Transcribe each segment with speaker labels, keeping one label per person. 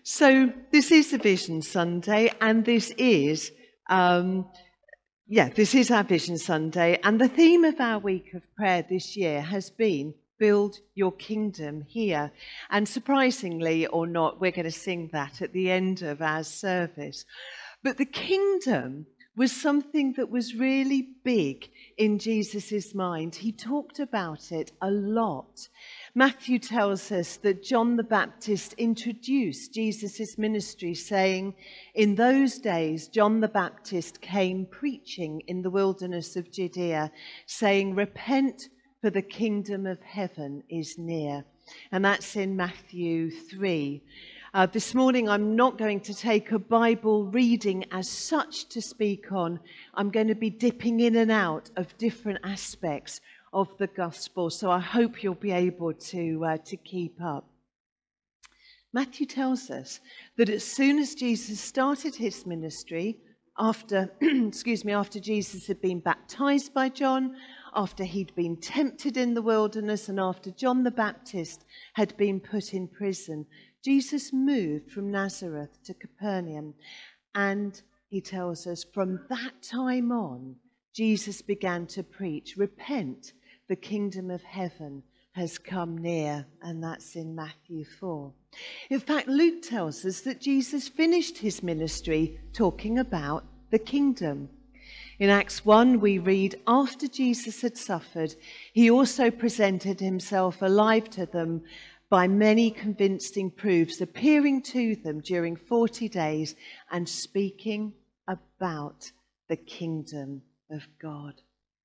Speaker 1: So this is a Vision Sunday, and this is our Vision Sunday. And the theme of our week of prayer this year has been Build Your Kingdom Here. And surprisingly or not, we're going to sing that at the end of our service. But the kingdom was something that was really big in Jesus' mind. He talked about it a lot. Matthew tells us that John the Baptist introduced Jesus' ministry, saying, "In those days, John the Baptist came preaching in the wilderness of Judea, saying, 'Repent, for the kingdom of heaven is near.'" And that's in Matthew 3. This morning, I'm not going to take a Bible reading as such to speak on. I'm going to be dipping in and out of different aspects of the gospel, so I hope you'll be able to keep up. Matthew tells us that as soon as Jesus started his ministry, after Jesus had been baptized by John, after he'd been tempted in the wilderness, and after John the Baptist had been put in prison, Jesus moved from Nazareth to Capernaum. And he tells us from that time on, Jesus began to preach, "Repent, the kingdom of heaven has come near." And that's in Matthew 4. In fact, Luke tells us that Jesus finished his ministry talking about the kingdom. In Acts 1, we read, "After Jesus had suffered, he also presented himself alive to them by many convincing proofs, appearing to them during 40 days and speaking about the kingdom of God."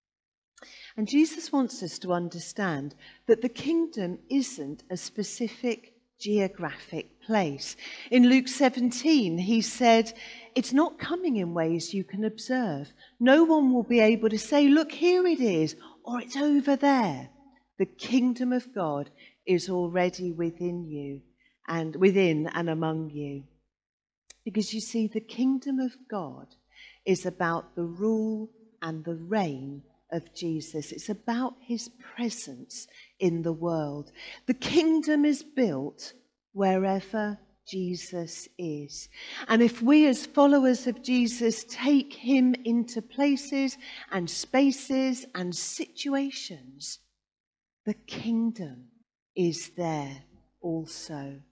Speaker 1: And Jesus wants us to understand that the kingdom isn't a specific geographic place. In Luke 17, he said, "It's not coming in ways you can observe. No one will be able to say, 'Look, here it is,' or 'It's over there.' The kingdom of God is already within you and within and among you." Because you see, the kingdom of God is about the rule and the reign of Jesus. It's about his presence in the world. The kingdom is built wherever Jesus is. And if we as followers of Jesus take him into places and spaces and situations, the kingdom is there also.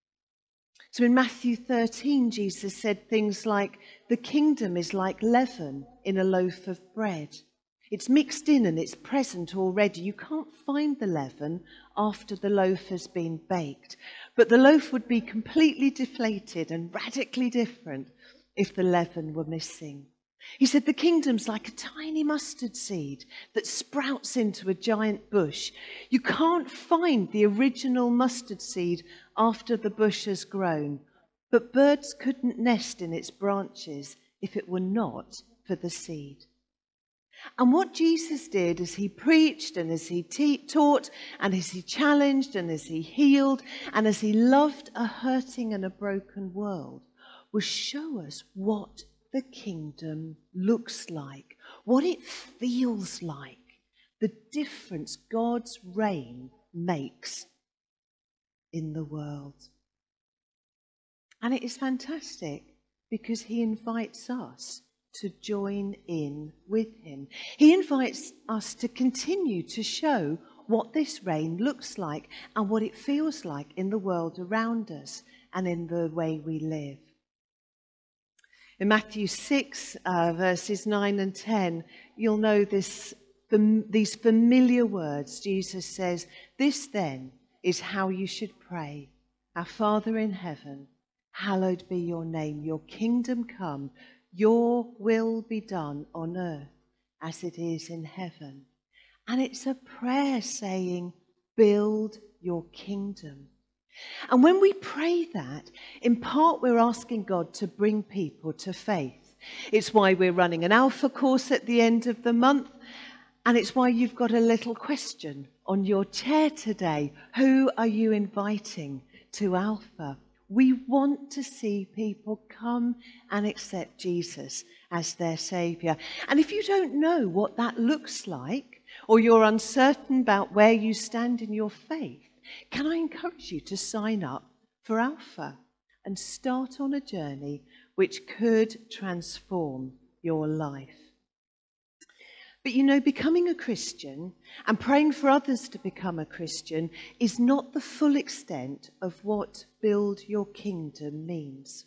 Speaker 1: So in Matthew 13, Jesus said things like, "The kingdom is like leaven in a loaf of bread. It's mixed in and it's present already. You can't find the leaven after the loaf has been baked. But the loaf would be completely deflated and radically different if the leaven were missing." He said the kingdom's like a tiny mustard seed that sprouts into a giant bush. You can't find the original mustard seed after the bush has grown, but birds couldn't nest in its branches if it were not for the seed. And what Jesus did as he preached and as he taught and as he challenged and as he healed and as he loved a hurting and a broken world was show us what the kingdom looks like, what it feels like, the difference God's reign makes in the world. And it is fantastic because he invites us to join in with him. He invites us to continue to show what this reign looks like and what it feels like in the world around us and in the way we live. In Matthew 6, verses 9 and 10, you'll know these familiar words. Jesus says, "This then is how you should pray. Our Father in heaven, hallowed be your name. Your kingdom come. Your will be done on earth as it is in heaven." And it's a prayer saying, build your kingdom. And when we pray that, in part we're asking God to bring people to faith. It's why we're running an Alpha course at the end of the month. And it's why you've got a little question on your chair today. Who are you inviting to Alpha? We want to see people come and accept Jesus as their Saviour. And if you don't know what that looks like, or you're uncertain about where you stand in your faith, can I encourage you to sign up for Alpha? and start on a journey which could transform your life. But you know, becoming a Christian and praying for others to become a Christian is not the full extent of what build your kingdom means.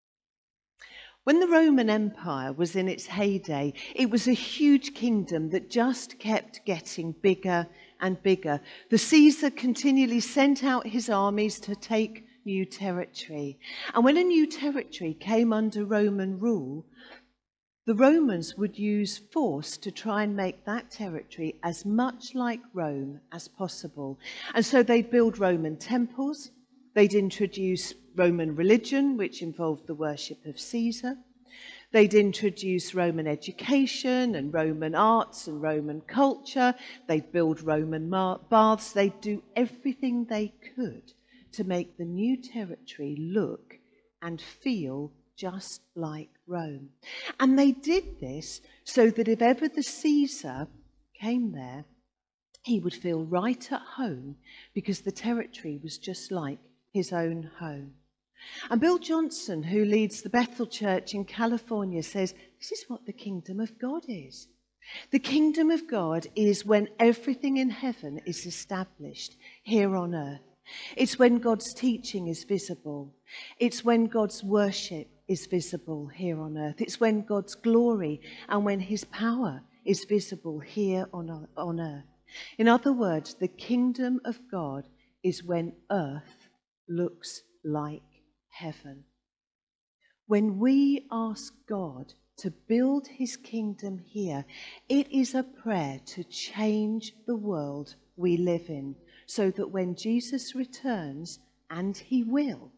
Speaker 1: When the Roman Empire was in its heyday, it was a huge kingdom that just kept getting bigger and bigger. The Caesar continually sent out his armies to take new territory. And when a new territory came under Roman rule, the Romans would use force to try and make that territory as much like Rome as possible. And so they'd build Roman temples, they'd introduce Roman religion, which involved the worship of Caesar. They'd introduce Roman education and Roman arts and Roman culture. They'd build Roman baths. They'd do everything they could to make the new territory look and feel just like Rome. And they did this so that if ever the Caesar came there, he would feel right at home because the territory was just like his own home. And Bill Johnson, who leads the Bethel Church in California, says this is what the kingdom of God is. The kingdom of God is when everything in heaven is established here on earth. It's when God's teaching is visible. It's when God's worship is visible here on earth. It's when God's glory and when his power is visible here on earth. In other words, the kingdom of God is when earth looks like heaven. When we ask God to build his kingdom here, it is a prayer to change the world we live in, so that when Jesus returns, and he will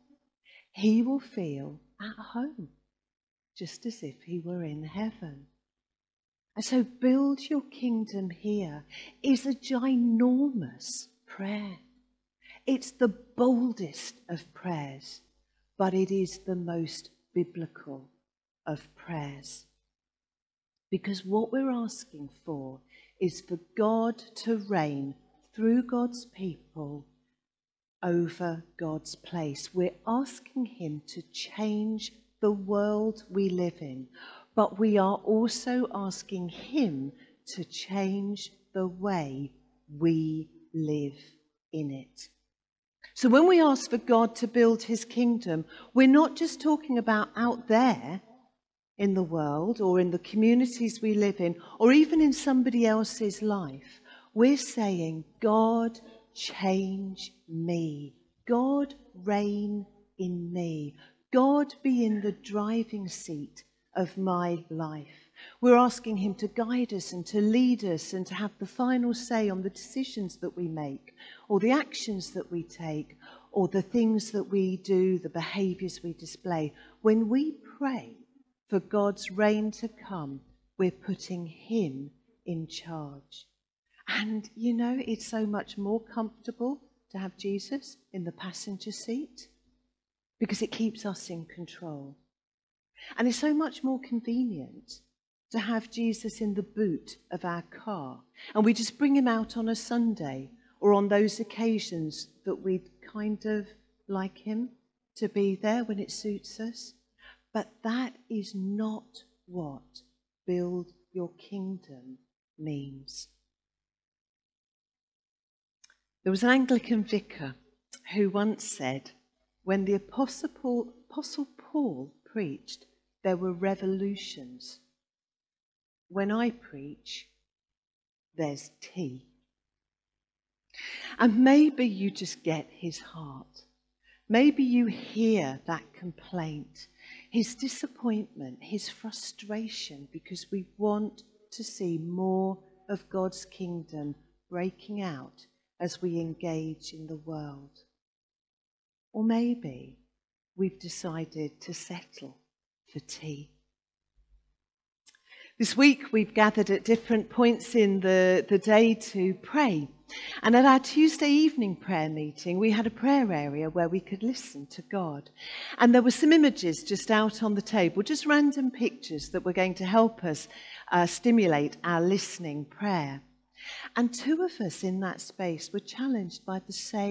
Speaker 1: feel at home, just as if he were in heaven. And so build your kingdom here is a ginormous prayer. It's the boldest of prayers, but it is the most biblical of prayers. Because what we're asking for is for God to reign through God's people over God's place. We're asking him to change the world we live in, but we are also asking him to change the way we live in it. So when we ask for God to build his kingdom, we're not just talking about out there in the world or in the communities we live in or even in somebody else's life. We're saying, God, change me. God, reign in me. God, be in the driving seat of my life. We're asking him to guide us and to lead us and to have the final say on the decisions that we make or the actions that we take or the things that we do, the behaviours we display. When we pray for God's reign to come, we're putting him in charge. And, you know, it's so much more comfortable to have Jesus in the passenger seat because it keeps us in control. And it's so much more convenient to have Jesus in the boot of our car. And we just bring him out on a Sunday or on those occasions that we'd kind of like him to be there when it suits us. But that is not what build your kingdom means. There was an Anglican vicar who once said, when the Apostle Paul preached, there were revolutions. When I preach, there's tea. And maybe you just get his heart. Maybe you hear that complaint, his disappointment, his frustration, because we want to see more of God's kingdom breaking out as we engage in the world. Or maybe we've decided to settle for tea. This week we've gathered at different points in the day to pray. And at our Tuesday evening prayer meeting, we had a prayer area where we could listen to God. And there were some images just out on the table, just random pictures that were going to help us stimulate our listening prayer. And two of us in that space were challenged by the same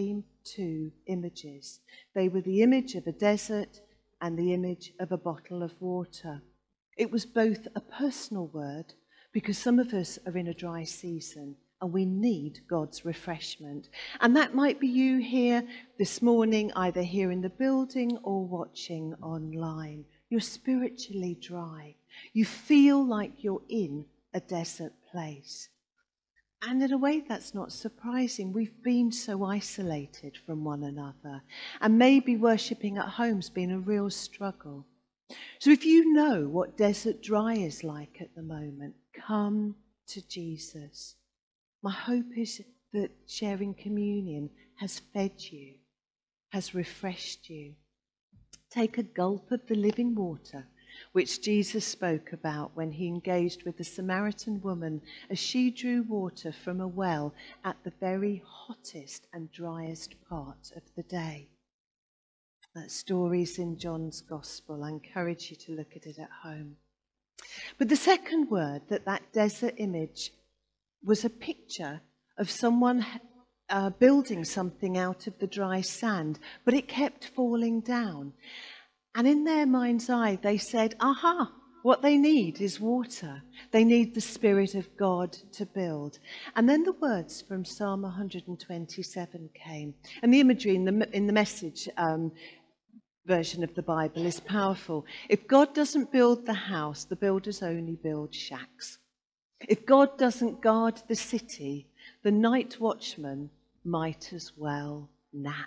Speaker 1: two images. They were the image of a desert and the image of a bottle of water. It was both a personal word, because some of us are in a dry season and we need God's refreshment. And that might be you here this morning, either here in the building or watching online. You're spiritually dry. You feel like you're in a desert place. And in a way, that's not surprising. We've been so isolated from one another. And maybe worshipping at home's been a real struggle. So if you know what desert dry is like at the moment, come to Jesus. My hope is that sharing communion has fed you, has refreshed you. Take a gulp of the living water, which Jesus spoke about when he engaged with the Samaritan woman as she drew water from a well at the very hottest and driest part of the day. That story's in John's Gospel. I encourage you to look at it at home. But the second word, that desert image, was a picture of someone building something out of the dry sand, but it kept falling down. And in their mind's eye, they said, aha, what they need is water. They need the Spirit of God to build. And then the words from Psalm 127 came. And the imagery in the Message version of the Bible is powerful. If God doesn't build the house, the builders only build shacks. If God doesn't guard the city, the night watchman might as well nap.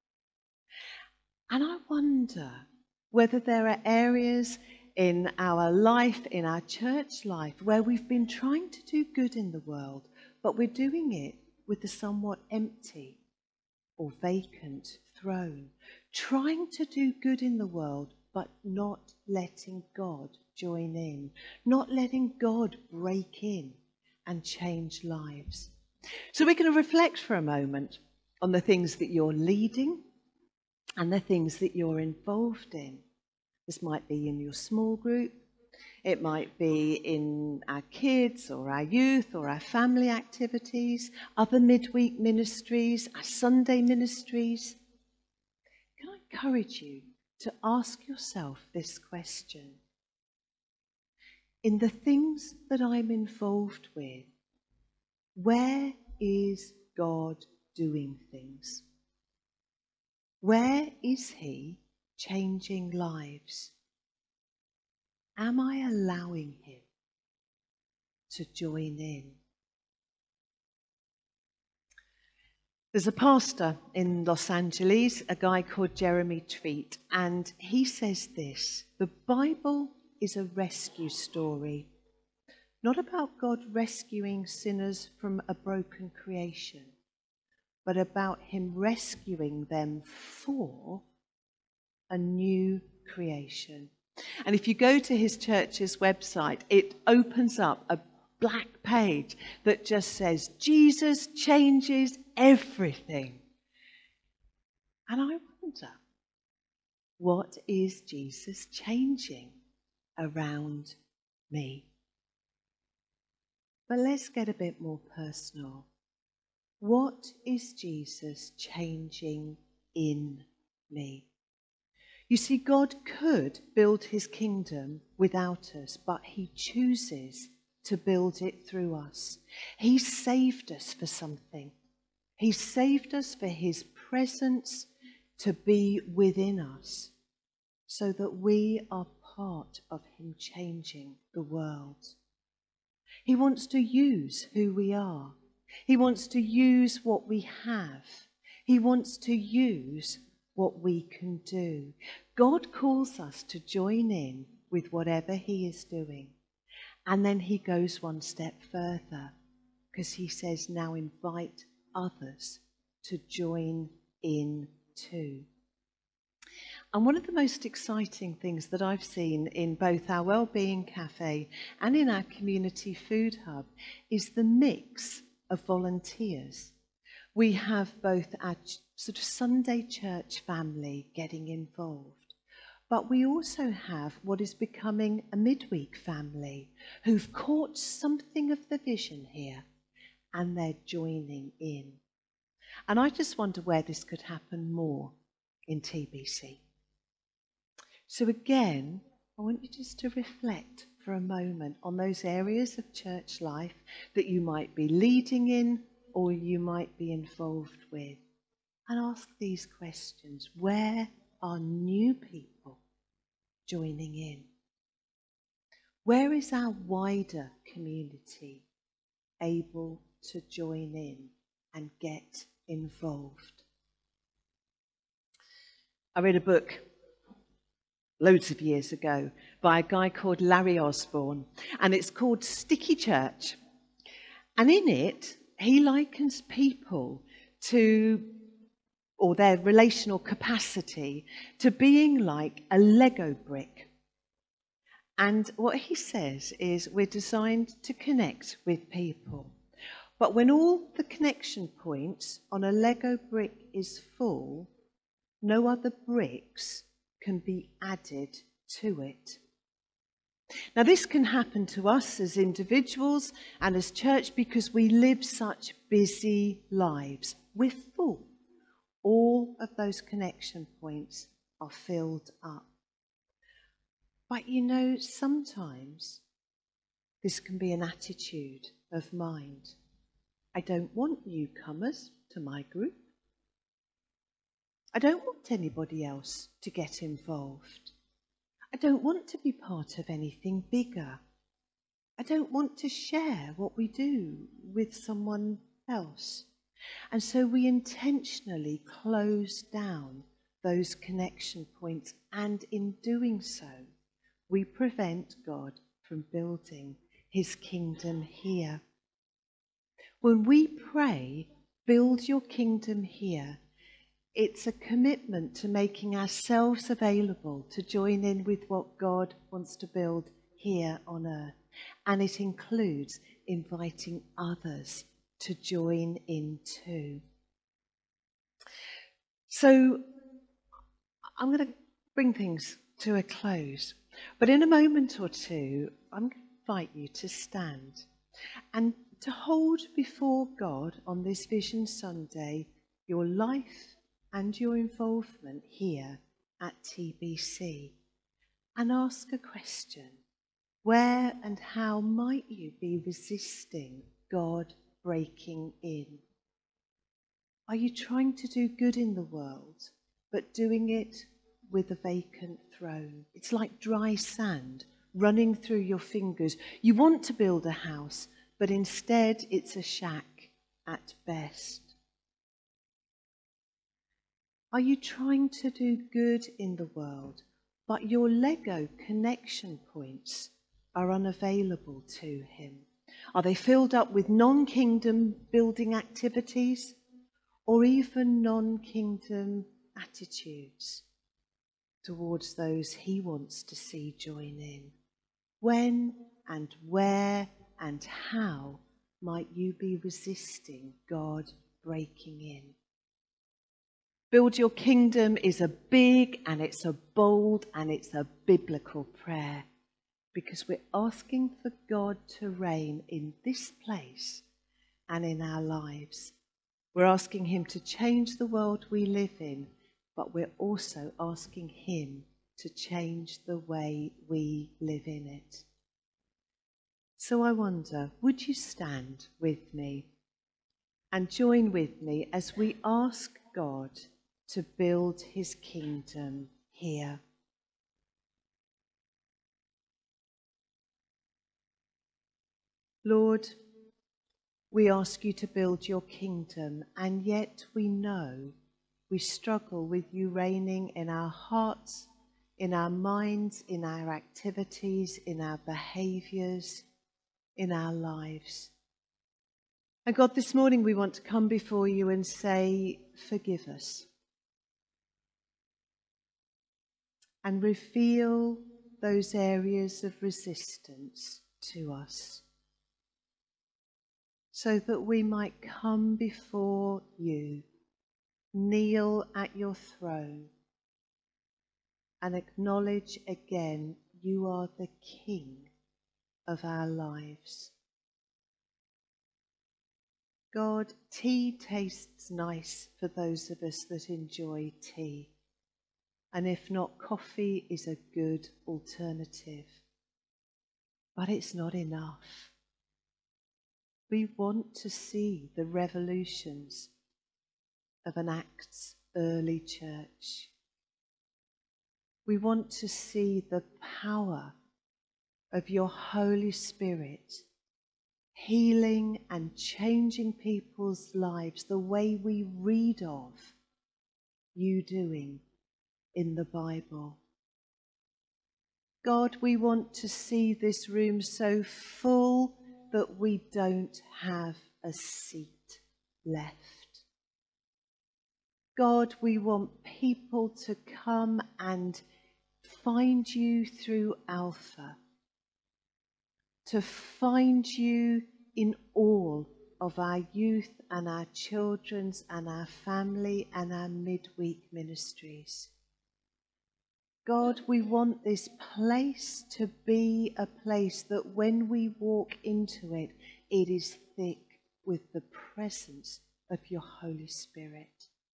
Speaker 1: And I wonder whether there are areas in our life, in our church life, where we've been trying to do good in the world, but we're doing it with a somewhat empty or vacant throne. Trying to do good in the world, but not letting God join in, not letting God break in and change lives. So we're going to reflect for a moment on the things that you're leading and the things that you're involved in. This might be in your small group. It might be in our kids or our youth or our family activities, other midweek ministries, our Sunday ministries. Can I encourage you to ask yourself this question? In the things that I'm involved with, where is God doing things? Where is he changing lives? Am I allowing him to join in? There's a pastor in Los Angeles, a guy called Jeremy Treat, and he says this: the Bible is a rescue story, not about God rescuing sinners from a broken creation, but about him rescuing them for a new creation. And if you go to his church's website, it opens up a black page that just says, Jesus changes everything. And I wonder, what is Jesus changing around me? But let's get a bit more personal. What is Jesus changing in me? You see, God could build his kingdom without us, but he chooses to build it through us. He saved us for something. He saved us for his presence to be within us, so that we are part of him changing the world. He wants to use who we are. He wants to use what we have. He wants to use what we can do. God calls us to join in with whatever he is doing. And then he goes one step further, because he says, now invite others to join in too. And one of the most exciting things that I've seen in both our Wellbeing Cafe and in our Community Food Hub is the mix of volunteers. We have both our sort of Sunday church family getting involved, but we also have what is becoming a midweek family who've caught something of the vision here, and they're joining in. And I just wonder where this could happen more in TBC. So again, I want you just to reflect for a moment on those areas of church life that you might be leading in or you might be involved with. And ask these questions. Where are new people joining in? Where is our wider community able to join in and get involved? I read a book loads of years ago by a guy called Larry Osborne, and it's called Sticky Church. And in it, he likens people to, or their relational capacity, to being like a Lego brick. And what he says is we're designed to connect with people. But when all the connection points on a Lego brick is full, no other bricks can be added to it. Now, this can happen to us as individuals and as church because we live such busy lives. We're full. All of those connection points are filled up. But you know, sometimes this can be an attitude of mind. I don't want newcomers to my group. I don't want anybody else to get involved. I don't want to be part of anything bigger. I don't want to share what we do with someone else. And so we intentionally close down those connection points, and in doing so, we prevent God from building his kingdom here. When we pray, build your kingdom here, it's a commitment to making ourselves available to join in with what God wants to build here on earth. And it includes inviting others to join in too. So I'm going to bring things to a close. But in a moment or two, I'm going to invite you to stand and to hold before God on this Vision Sunday your life and your involvement here at TBC, and ask a question. Where and how might you be resisting God breaking in? Are you trying to do good in the world, but doing it with a vacant throne? It's like dry sand running through your fingers. You want to build a house, but instead it's a shack at best. Are you trying to do good in the world, but your Lego connection points are unavailable to him? Are they filled up with non-kingdom building activities or even non-kingdom attitudes towards those he wants to see join in? When and where and how might you be resisting God breaking in? Build your kingdom is a big and it's a bold and it's a biblical prayer, because we're asking for God to reign in this place and in our lives. We're asking him to change the world we live in, but we're also asking him to change the way we live in it. So I wonder, would you stand with me and join with me as we ask God to build his kingdom here? Lord, we ask you to build your kingdom, and yet we know we struggle with you reigning in our hearts, in our minds, in our activities, in our behaviours, in our lives. And God, this morning we want to come before you and say, forgive us. And reveal those areas of resistance to us, so that we might come before you, kneel at your throne, and acknowledge again you are the King of our lives. God, tea tastes nice for those of us that enjoy tea. And if not, coffee is a good alternative. But it's not enough. We want to see the revolutions of an Acts early church. We want to see the power of your Holy Spirit healing and changing people's lives the way we read of you doing in the Bible. God, we want to see this room so full that we don't have a seat left. God, we want people to come and find you through Alpha, to find you in all of our youth and our children's and our family and our midweek ministries. God, we want this place to be a place that when we walk into it, it is thick with the presence of your Holy Spirit.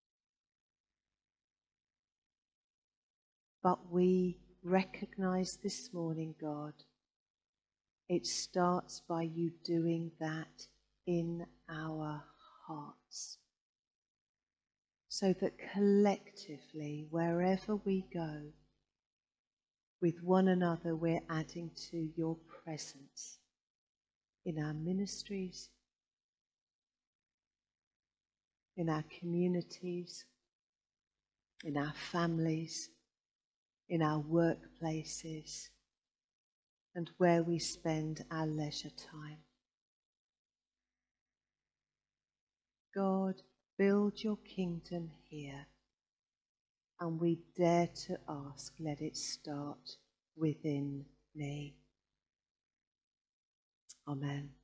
Speaker 1: But we recognize this morning, God, it starts by you doing that in our hearts. So that collectively, wherever we go, with one another, we're adding to your presence in our ministries, in our communities, in our families, in our workplaces, and where we spend our leisure time. God, build your kingdom here, and we dare to ask, let it start within me. Amen.